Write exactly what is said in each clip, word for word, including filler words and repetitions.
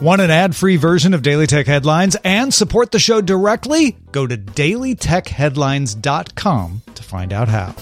Want an ad-free version of Daily Tech Headlines and support the show directly? Go to daily tech headlines dot com to find out how.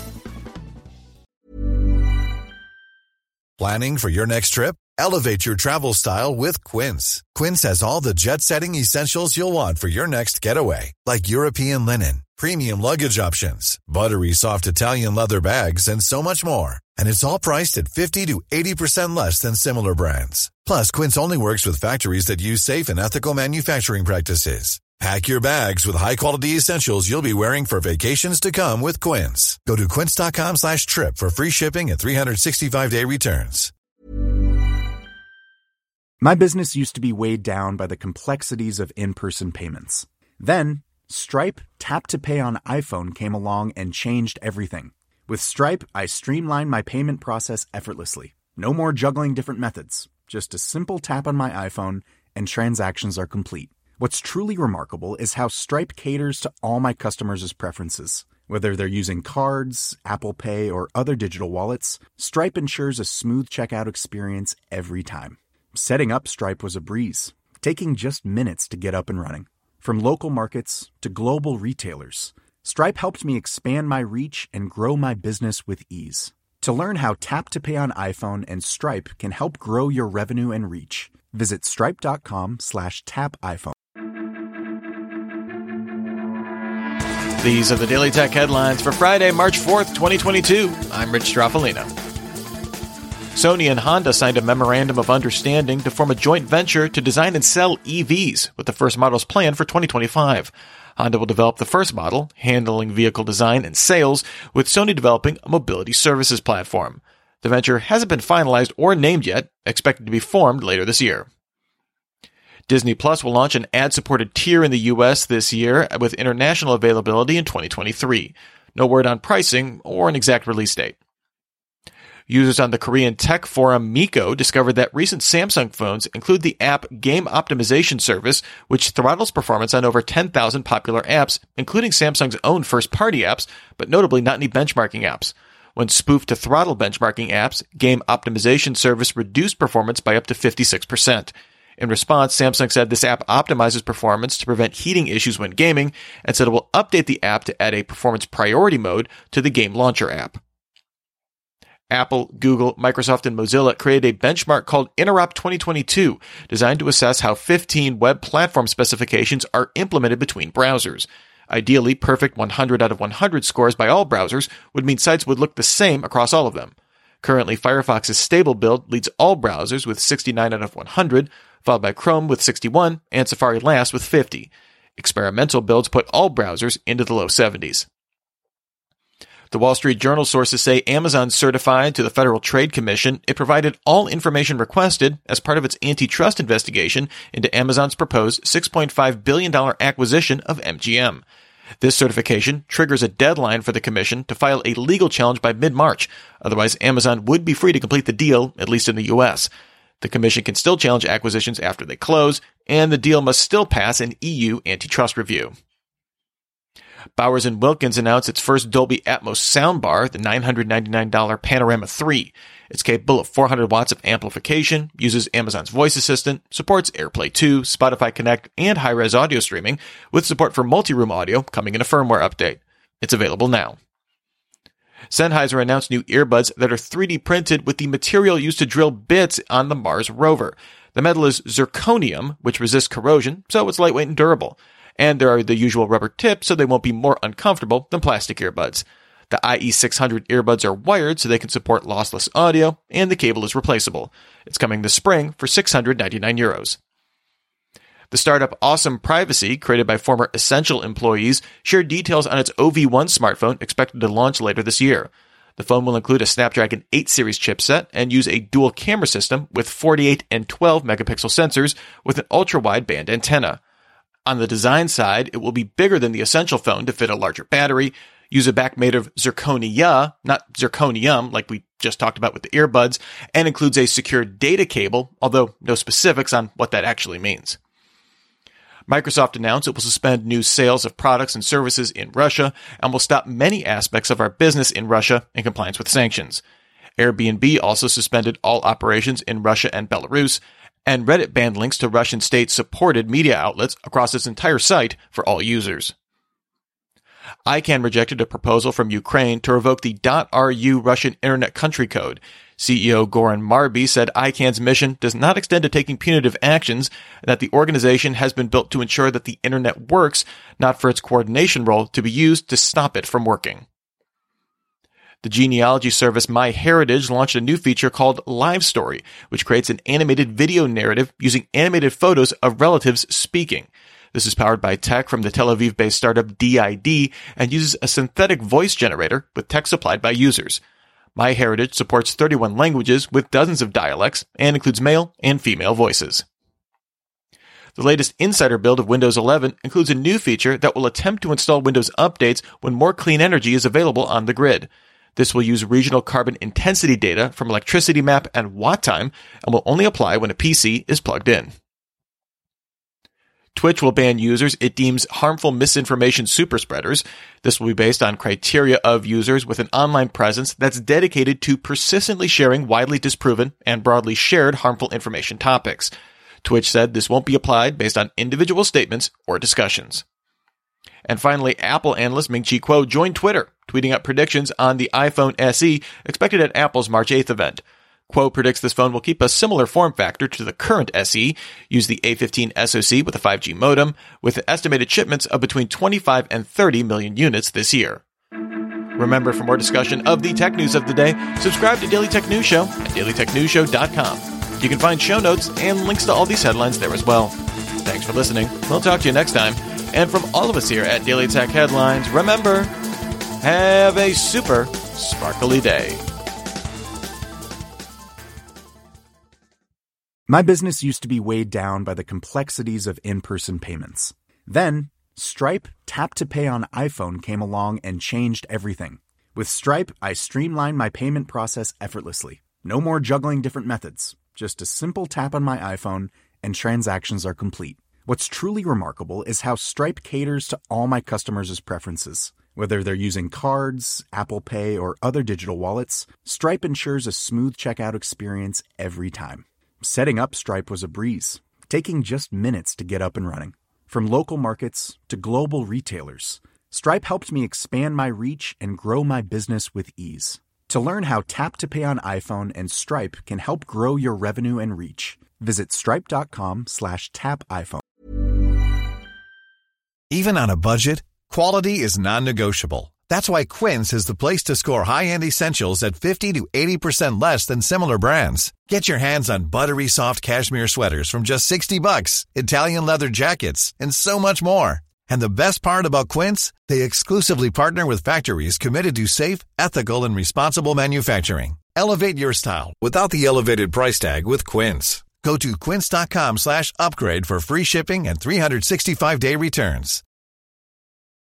Planning for your next trip? Elevate your travel style with Quince. Quince has all the jet-setting essentials you'll want for your next getaway, like European linen, premium luggage options, buttery soft Italian leather bags, and so much more. And it's all priced at fifty to eighty percent less than similar brands. Plus, Quince only works with factories that use safe and ethical manufacturing practices. Pack your bags with high-quality essentials you'll be wearing for vacations to come with Quince. Go to quince.com slash trip for free shipping and three sixty-five day returns. My business used to be weighed down by the complexities of in-person payments. Then, Stripe Tap to Pay on iPhone came along and changed everything. With Stripe, I streamlined my payment process effortlessly. No more juggling different methods. Just a simple tap on my iPhone and transactions are complete. What's truly remarkable is how Stripe caters to all my customers' preferences. Whether they're using cards, Apple Pay, or other digital wallets, Stripe ensures a smooth checkout experience every time. Setting up Stripe was a breeze, taking just minutes to get up and running. From local markets to global retailers, Stripe helped me expand my reach and grow my business with ease. To learn how Tap to Pay on iPhone and Stripe can help grow your revenue and reach, visit stripe.com slash tap iPhone. These are the Daily Tech Headlines for Friday, March fourth, twenty twenty-two. I'm Rich Straffolino. Sony and Honda signed a memorandum of understanding to form a joint venture to design and sell E Vs, with the first models planned for twenty twenty-five. Honda will develop the first model, handling vehicle design and sales, with Sony developing a mobility services platform. The venture hasn't been finalized or named yet, expected to be formed later this year. Disney Plus will launch an ad-supported tier in the U S this year, with international availability in twenty twenty-three. No word on pricing or an exact release date. Users on the Korean tech forum Miko discovered that recent Samsung phones include the app Game Optimization Service, which throttles performance on over ten thousand popular apps, including Samsung's own first-party apps, but notably not any benchmarking apps. When spoofed to throttle benchmarking apps, Game Optimization Service reduced performance by up to fifty-six percent. In response, Samsung said this app optimizes performance to prevent heating issues when gaming, and said it will update the app to add a performance priority mode to the Game Launcher app. Apple, Google, Microsoft, and Mozilla created a benchmark called Interop twenty twenty-two, designed to assess how fifteen web platform specifications are implemented between browsers. Ideally, perfect one hundred out of one hundred scores by all browsers would mean sites would look the same across all of them. Currently, Firefox's stable build leads all browsers with sixty-nine out of one hundred, followed by Chrome with sixty-one, and Safari last with fifty. Experimental builds put all browsers into the low seventies. The Wall Street Journal sources say Amazon certified to the Federal Trade Commission it provided all information requested as part of its antitrust investigation into Amazon's proposed six point five billion dollars acquisition of M G M. This certification triggers a deadline for the commission to file a legal challenge by mid-March. Otherwise, Amazon would be free to complete the deal, at least in the U S. The commission can still challenge acquisitions after they close, and the deal must still pass an E U antitrust review. Bowers and Wilkins announced its first Dolby Atmos soundbar, the nine hundred ninety-nine dollars Panorama three. It's capable of four hundred watts of amplification, uses Amazon's voice assistant, supports AirPlay two, Spotify Connect, and high-res audio streaming, with support for multi-room audio coming in a firmware update. It's available now. Sennheiser announced new earbuds that are three D printed with the material used to drill bits on the Mars rover. The metal is zirconium, which resists corrosion, so it's lightweight and durable. And there are the usual rubber tips, so they won't be more uncomfortable than plastic earbuds. The I E six hundred earbuds are wired so they can support lossless audio, and the cable is replaceable. It's coming this spring for six hundred ninety-nine euros. The startup Awesome Privacy, created by former Essential employees, shared details on its O V one smartphone expected to launch later this year. The phone will include a Snapdragon eight series chipset and use a dual camera system with forty-eight and twelve megapixel sensors with an ultra-wideband antenna. On the design side, it will be bigger than the Essential phone to fit a larger battery, use a back made of zirconia, not zirconium like we just talked about with the earbuds, and includes a secure data cable, although no specifics on what that actually means. Microsoft announced it will suspend new sales of products and services in Russia and will stop many aspects of our business in Russia in compliance with sanctions. Airbnb also suspended all operations in Russia and Belarus. and Reddit banned links to Russian state-supported media outlets across its entire site for all users. I CANN rejected a proposal from Ukraine to revoke the .ru Russian Internet Country Code. C E O Goran Marby said I CANN's mission does not extend to taking punitive actions, and that the organization has been built to ensure that the Internet works, not for its coordination role to be used to stop it from working. The genealogy service MyHeritage launched a new feature called Live Story, which creates an animated video narrative using animated photos of relatives speaking. This is powered by tech from the Tel Aviv-based startup D I D and uses a synthetic voice generator with text supplied by users. MyHeritage supports thirty-one languages with dozens of dialects and includes male and female voices. The latest insider build of Windows eleven includes a new feature that will attempt to install Windows updates when more clean energy is available on the grid. This will use regional carbon intensity data from Electricity Map and WattTime and will only apply when a P C is plugged in. Twitch will ban users it deems harmful misinformation superspreaders. This will be based on criteria of users with an online presence that's dedicated to persistently sharing widely disproven and broadly shared harmful information topics. Twitch said this won't be applied based on individual statements or discussions. And finally, Apple analyst Ming-Chi Kuo joined Twitter, tweeting out predictions on the iPhone S E expected at Apple's March eighth event. Kuo predicts this phone will keep a similar form factor to the current S E, use the A fifteen SoC with a five G modem, with estimated shipments of between twenty-five and thirty million units this year. Remember, for more discussion of the tech news of the day, subscribe to Daily Tech News Show at daily tech news show dot com. You can find show notes and links to all these headlines there as well. Thanks for listening. We'll talk to you next time. And from all of us here at Daily Tech Headlines, remember, have a super sparkly day. My business used to be weighed down by the complexities of in-person payments. Then, Stripe Tap to Pay on iPhone came along and changed everything. With Stripe, I streamlined my payment process effortlessly. No more juggling different methods. Just a simple tap on my iPhone and transactions are complete. What's truly remarkable is how Stripe caters to all my customers' preferences. Whether they're using cards, Apple Pay, or other digital wallets, Stripe ensures a smooth checkout experience every time. Setting up Stripe was a breeze, taking just minutes to get up and running. From local markets to global retailers, Stripe helped me expand my reach and grow my business with ease. To learn how Tap to Pay on iPhone and Stripe can help grow your revenue and reach, visit stripe.com slash tap iPhone. Even on a budget, quality is non-negotiable. That's why Quince is the place to score high-end essentials at fifty to eighty percent less than similar brands. Get your hands on buttery soft cashmere sweaters from just sixty bucks, Italian leather jackets, and so much more. And the best part about Quince, they exclusively partner with factories committed to safe, ethical, and responsible manufacturing. Elevate your style without the elevated price tag with Quince. Go to quince.com slash upgrade for free shipping and three sixty-five day returns.